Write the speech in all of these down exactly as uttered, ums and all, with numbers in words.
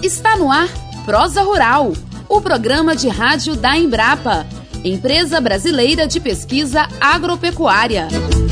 Está no ar Prosa Rural, o programa de rádio da Embrapa, Empresa Brasileira de Pesquisa Agropecuária.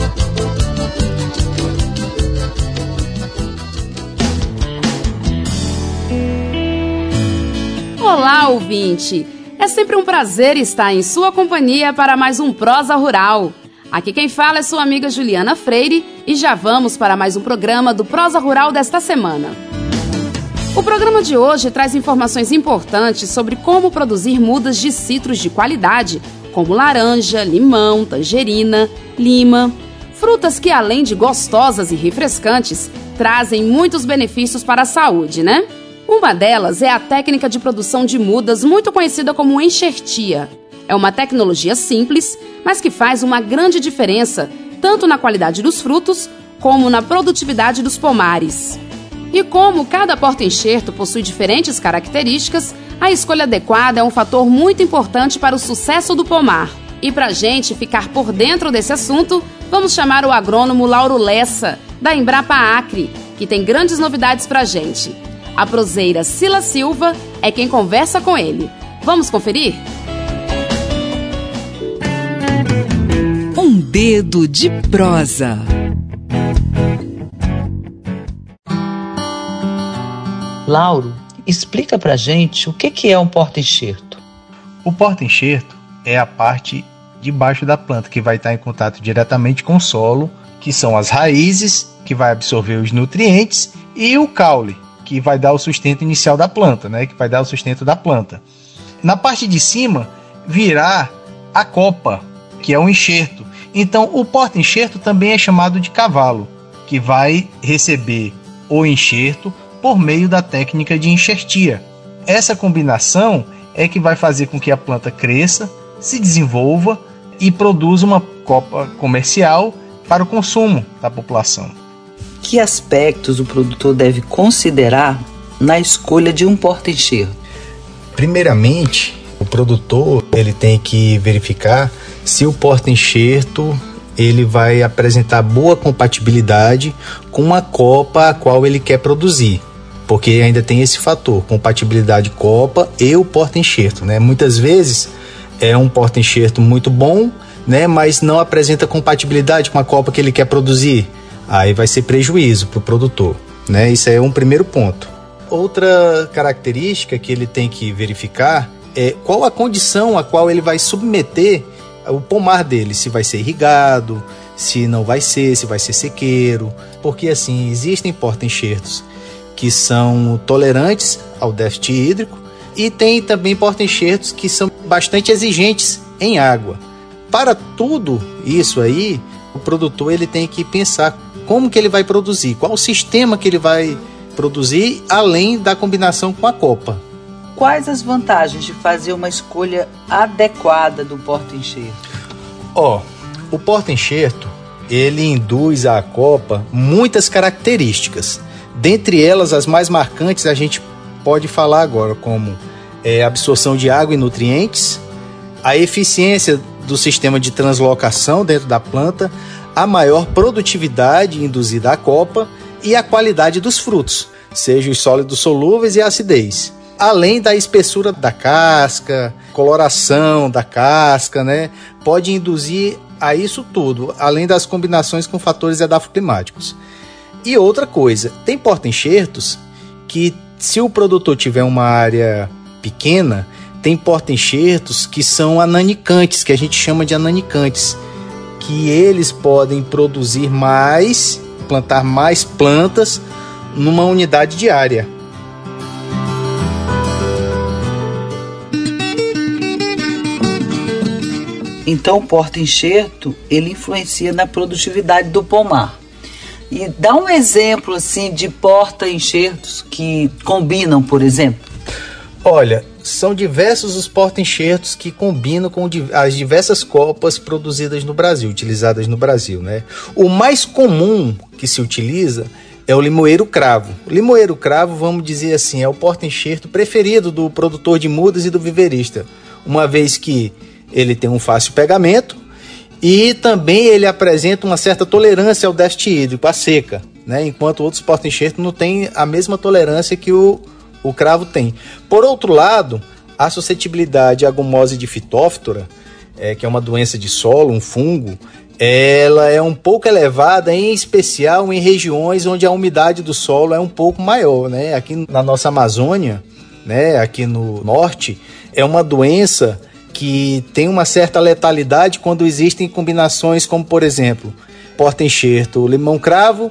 Olá, ouvinte! É sempre um prazer estar em sua companhia para mais um Prosa Rural. Aqui quem fala é sua amiga Juliana Freire e já vamos para mais um programa do Prosa Rural desta semana. O programa de hoje traz informações importantes sobre como produzir mudas de citros de qualidade, como laranja, limão, tangerina, lima. Frutas que, além de gostosas e refrescantes, trazem muitos benefícios para a saúde, né? Uma delas é a técnica de produção de mudas muito conhecida como enxertia. É uma tecnologia simples, mas que faz uma grande diferença, tanto na qualidade dos frutos, como na produtividade dos pomares. E como cada porta-enxerto possui diferentes características, a escolha adequada é um fator muito importante para o sucesso do pomar. E para a gente ficar por dentro desse assunto, vamos chamar o agrônomo Lauro Lessa, da Embrapa Acre, que tem grandes novidades para a gente. A proseira Sila Silva é quem conversa com ele. Vamos conferir? Um dedo de prosa. Lauro, explica pra gente o que que é um porta-enxerto. O porta-enxerto é a parte de baixo da planta que vai estar em contato diretamente com o solo, que são as raízes, que vai absorver os nutrientes, e o caule, que vai dar o sustento inicial da planta, né? Que vai dar o sustento da planta. Na parte de cima virá a copa, que é o enxerto. Então o porta-enxerto também é chamado de cavalo, que vai receber o enxerto por meio da técnica de enxertia. Essa combinação é que vai fazer com que a planta cresça, se desenvolva e produza uma copa comercial para o consumo da população. Que aspectos o produtor deve considerar na escolha de um porta-enxerto? Primeiramente, o produtor ele tem que verificar se o porta-enxerto ele vai apresentar boa compatibilidade com a copa a qual ele quer produzir, porque ainda tem esse fator, compatibilidade copa e o porta-enxerto, né? Muitas vezes é um porta-enxerto muito bom, né, mas não apresenta compatibilidade com a copa que ele quer produzir. Aí vai ser prejuízo para o produtor, né? Isso é um primeiro ponto. Outra característica que ele tem que verificar é qual a condição a qual ele vai submeter o pomar dele, se vai ser irrigado, se não vai ser, se vai ser sequeiro, porque assim, existem porta-enxertos que são tolerantes ao déficit hídrico e tem também porta-enxertos que são bastante exigentes em água. Para tudo isso aí, o produtor ele tem que pensar como que ele vai produzir, qual o sistema que ele vai produzir, além da combinação com a copa. Quais as vantagens de fazer uma escolha adequada do porta-enxerto? Ó, o porta-enxerto, ele induz à copa muitas características. Dentre elas, as mais marcantes, a gente pode falar agora, como é, absorção de água e nutrientes, a eficiência do sistema de translocação dentro da planta, a maior produtividade induzida à copa e a qualidade dos frutos, seja os sólidos solúveis e a acidez. Além da espessura da casca, coloração da casca, né? Pode induzir a isso tudo, além das combinações com fatores edafoclimáticos. E outra coisa, tem porta-enxertos que, se o produtor tiver uma área pequena, tem porta-enxertos que são ananicantes, que a gente chama de ananicantes, que eles podem produzir mais, plantar mais plantas numa unidade de área. Então o porta-enxerto ele influencia na produtividade do pomar. E dá um exemplo assim de porta-enxertos que combinam, por exemplo. Olha, são diversos os porta-enxertos que combinam com as diversas copas produzidas no Brasil, utilizadas no Brasil, né? O mais comum que se utiliza é o limoeiro cravo. O limoeiro cravo, vamos dizer assim, é o porta-enxerto preferido do produtor de mudas e do viverista, uma vez que ele tem um fácil pegamento e também ele apresenta uma certa tolerância ao déficit hídrico, à seca, né? Enquanto outros porta-enxertos não têm a mesma tolerância que o o cravo tem. Por outro lado, a suscetibilidade à gumose de Phytophthora, é, que é uma doença de solo, um fungo, ela é um pouco elevada, em especial em regiões onde a umidade do solo é um pouco maior, né? Aqui na nossa Amazônia, né, aqui no norte, é uma doença que tem uma certa letalidade quando existem combinações como, por exemplo, porta-enxerto limão-cravo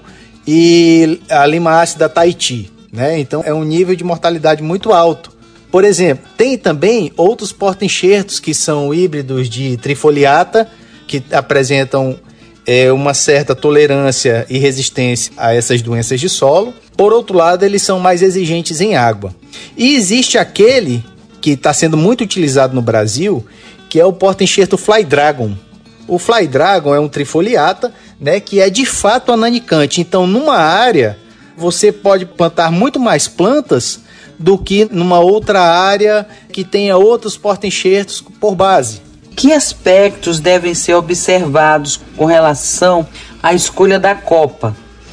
e a lima ácida Tahiti, né? Então é um nível de mortalidade muito alto. Por exemplo, tem também outros porta-enxertos que são híbridos de trifoliata, que apresentam é, uma certa tolerância e resistência a essas doenças de solo. Por outro lado, eles são mais exigentes em água. E existe aquele que está sendo muito utilizado no Brasil, que é o porta-enxerto Fly Dragon. O Fly Dragon é um trifoliata, né, que é de fato ananicante. Então, numa área, você pode plantar muito mais plantas do que numa outra área que tenha outros porta-enxertos por base. Que aspectos devem ser observados com relação à escolha da copa?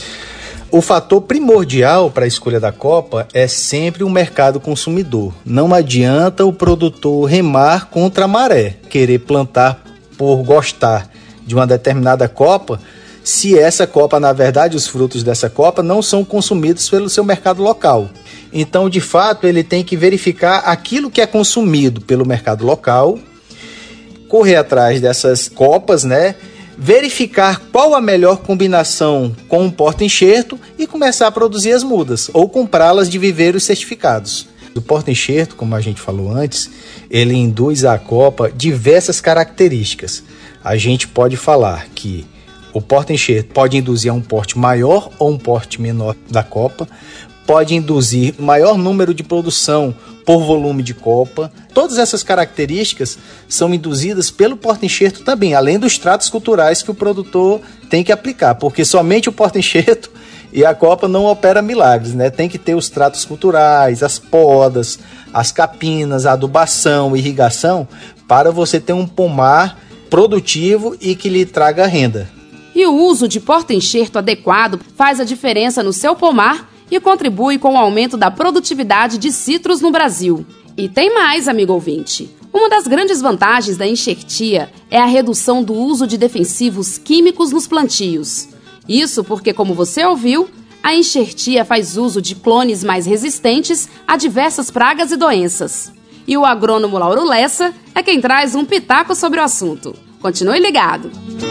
O fator primordial para a escolha da copa é sempre o mercado consumidor. Não adianta o produtor remar contra a maré, querer plantar por gostar de uma determinada copa, se essa copa, na verdade, os frutos dessa copa não são consumidos pelo seu mercado local. Então, de fato, ele tem que verificar aquilo que é consumido pelo mercado local, correr atrás dessas copas, né? Verificar qual a melhor combinação com o porta-enxerto e começar a produzir as mudas ou comprá-las de viveiros certificados. O porta-enxerto, como a gente falou antes, ele induz à copa diversas características. A gente pode falar que o porta-enxerto pode induzir a um porte maior ou um porte menor da copa, pode induzir maior número de produção por volume de copa. Todas essas características são induzidas pelo porta-enxerto também, além dos tratos culturais que o produtor tem que aplicar, porque somente o porta-enxerto e a copa não opera milagres, né? Tem que ter os tratos culturais, as podas, as capinas, a adubação, irrigação, para você ter um pomar produtivo e que lhe traga renda. E o uso de porta-enxerto adequado faz a diferença no seu pomar e contribui com o aumento da produtividade de citros no Brasil. E tem mais, amigo ouvinte. Uma das grandes vantagens da enxertia é a redução do uso de defensivos químicos nos plantios. Isso porque, como você ouviu, a enxertia faz uso de clones mais resistentes a diversas pragas e doenças. E o agrônomo Lauro Lessa é quem traz um pitaco sobre o assunto. Continue ligado.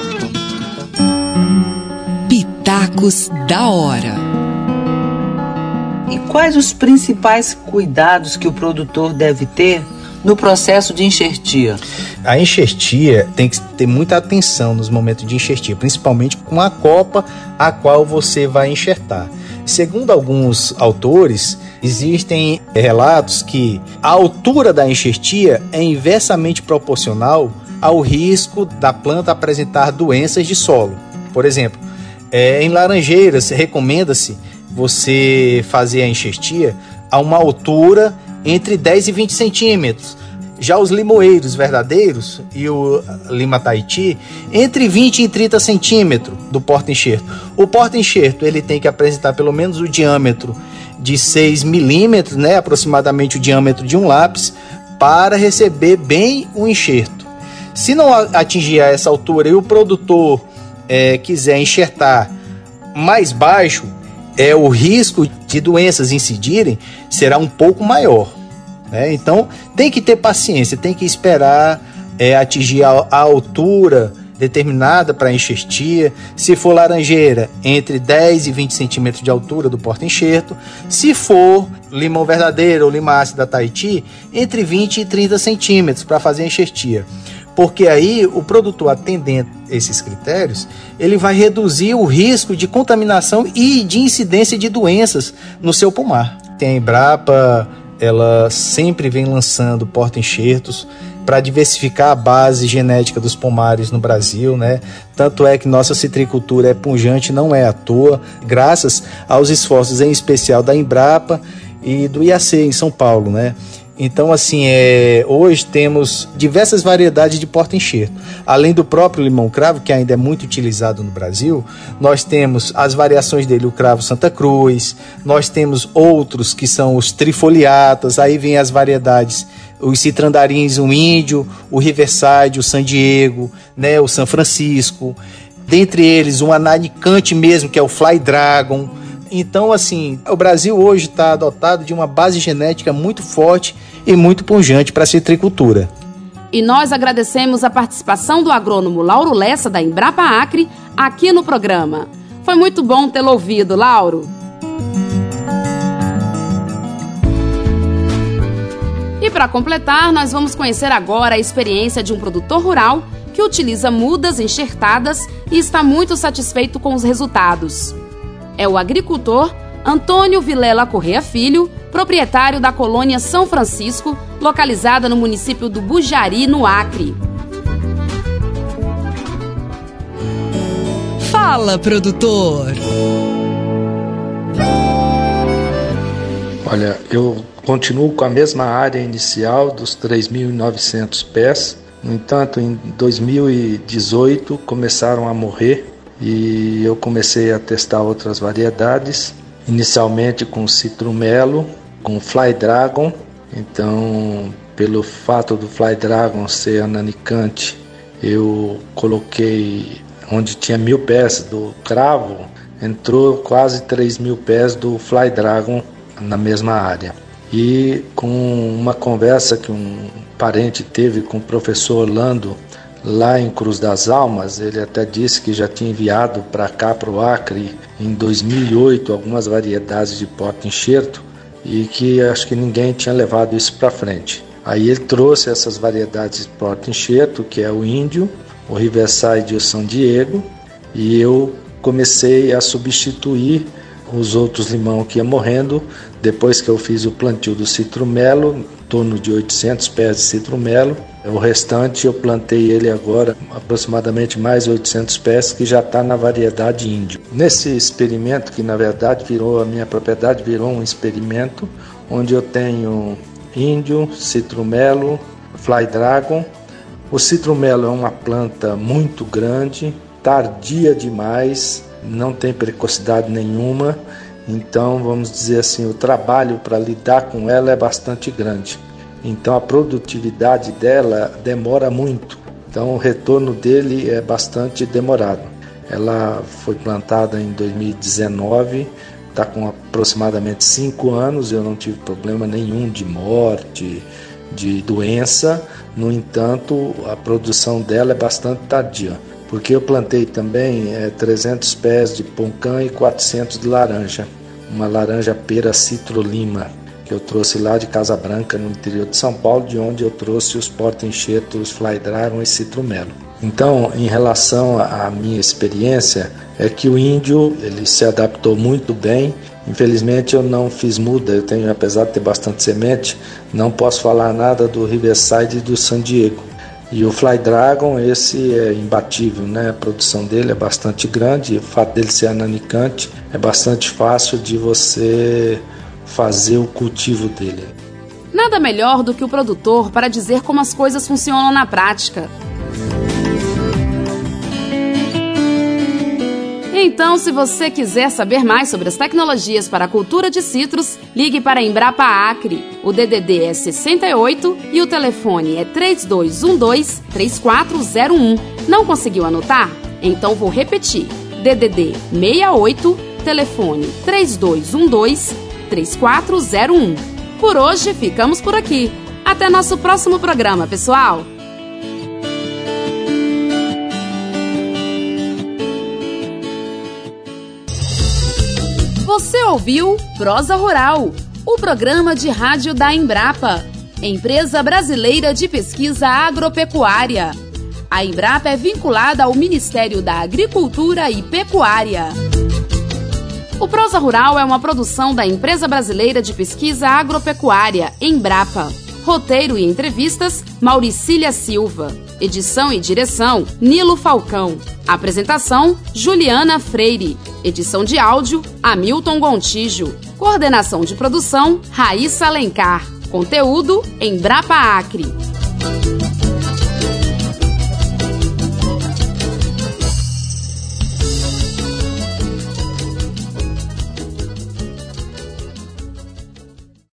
Pitacos da hora. E quais os principais cuidados que o produtor deve ter no processo de enxertia? A enxertia tem que ter muita atenção nos momentos de enxertia, principalmente com a copa a qual você vai enxertar. Segundo alguns autores, existem relatos que a altura da enxertia é inversamente proporcional ao risco da planta apresentar doenças de solo. Por exemplo, é, em laranjeiras recomenda-se você fazer a enxertia a uma altura entre dez e vinte centímetros. Já os limoeiros verdadeiros e o lima Tahiti, entre vinte e trinta centímetros do porta-enxerto. O porta-enxerto ele tem que apresentar pelo menos o diâmetro de seis milímetros, né, aproximadamente o diâmetro de um lápis, para receber bem o enxerto. Se não atingir a essa altura e o produtor é, quiser enxertar mais baixo, é, o risco de doenças incidirem será um pouco maior, né? Então tem que ter paciência, tem que esperar é, atingir a, a altura determinada para a enxertia. Se for laranjeira, entre dez e vinte centímetros de altura do porta-enxerto. Se for limão verdadeiro ou lima ácida Tahiti, entre vinte e trinta centímetros para fazer a enxertia. Porque aí o produtor, atendendo esses critérios, ele vai reduzir o risco de contaminação e de incidência de doenças no seu pomar. Tem a Embrapa, ela sempre vem lançando porta-enxertos para diversificar a base genética dos pomares no Brasil, né? Tanto é que nossa citricultura é pujante, não é à toa, graças aos esforços em especial da Embrapa e do I A C em São Paulo, né? Então, assim, é, hoje temos diversas variedades de porta-enxerto. Além do próprio limão-cravo, que ainda é muito utilizado no Brasil, nós temos as variações dele, o cravo Santa Cruz, nós temos outros que são os trifoliatas, aí vem as variedades, os citrandarins, o índio, o Riverside, o San Diego, né, o São Francisco, dentre eles um ananicante mesmo, que é o Fly Dragon. Então, assim, o Brasil hoje está dotado de uma base genética muito forte e muito pujante para a citricultura. E nós agradecemos a participação do agrônomo Lauro Lessa, da Embrapa Acre, aqui no programa. Foi muito bom tê-lo ouvido, Lauro. E para completar, nós vamos conhecer agora a experiência de um produtor rural que utiliza mudas enxertadas e está muito satisfeito com os resultados. É o agricultor Antônio Vilela Correa Filho, proprietário da colônia São Francisco, localizada no município do Bujari, no Acre. Fala, produtor! Olha, eu continuo com a mesma área inicial dos três mil e novecentos pés. No entanto, em dois mil e dezoito começaram a morrer e eu comecei a testar outras variedades, inicialmente com citrumelo, com Fly Dragon. Então, pelo fato do Fly Dragon ser ananicante, eu coloquei onde tinha mil pés do cravo, entrou quase três mil pés do Fly Dragon na mesma área. E com uma conversa que um parente teve com o professor Orlando lá em Cruz das Almas, ele até disse que já tinha enviado para cá, para o Acre, em dois mil e oito, algumas variedades de porta-enxerto e que acho que ninguém tinha levado isso para frente. Aí ele trouxe essas variedades de porta-enxerto, que é o índio, o Riverside e o San Diego, e eu comecei a substituir os outros limão que ia morrendo depois que eu fiz o plantio do citrumelo, em torno de oitocentos pés de citrumelo. O restante eu plantei ele agora, aproximadamente mais oitocentos pés, que já está na variedade índio. Nesse experimento, que na verdade virou, a minha propriedade virou um experimento, onde eu tenho índio, citrumelo, Fly Dragon. O citrumelo é uma planta muito grande, tardia demais, não tem precocidade nenhuma, então vamos dizer assim, o trabalho para lidar com ela é bastante grande. Então a produtividade dela demora muito, então o retorno dele é bastante demorado. Ela foi plantada em dois mil e dezenove, está com aproximadamente cinco anos, eu não tive problema nenhum de morte, de doença. No entanto, a produção dela é bastante tardia, porque eu plantei também é, trezentos pés de poncã e quatrocentos de laranja, uma laranja pera citrolima, que eu trouxe lá de Casa Branca, no interior de São Paulo, de onde eu trouxe os porta-enxertos Fly Dragon e citrumelo. Então, em relação à minha experiência, é que o índio ele se adaptou muito bem. Infelizmente eu não fiz muda, eu tenho, apesar de ter bastante semente, não posso falar nada do Riverside e do San Diego. E o Fly Dragon, esse é imbatível, né? A produção dele é bastante grande, e o fato dele ser ananicante é bastante fácil de você fazer o cultivo dele. Nada melhor do que o produtor para dizer como as coisas funcionam na prática. Então, se você quiser saber mais sobre as tecnologias para a cultura de citros, ligue para a Embrapa Acre. O D D D é sessenta e oito e o telefone é três dois um dois, três quatro zero um. Não conseguiu anotar? Então vou repetir. D D D sessenta e oito, telefone três dois um dois, três quatro zero um. Por hoje, ficamos por aqui. Até nosso próximo programa, pessoal! Você ouviu Prosa Rural, o programa de rádio da Embrapa, Empresa Brasileira de Pesquisa Agropecuária. A Embrapa é vinculada ao Ministério da Agricultura e Pecuária. O Prosa Rural é uma produção da Empresa Brasileira de Pesquisa Agropecuária, Embrapa. Roteiro e entrevistas, Mauricília Silva. Edição e direção, Nilo Falcão. Apresentação, Juliana Freire. Edição de áudio, Hamilton Gontijo. Coordenação de produção, Raíssa Alencar. Conteúdo Embrapa Acre.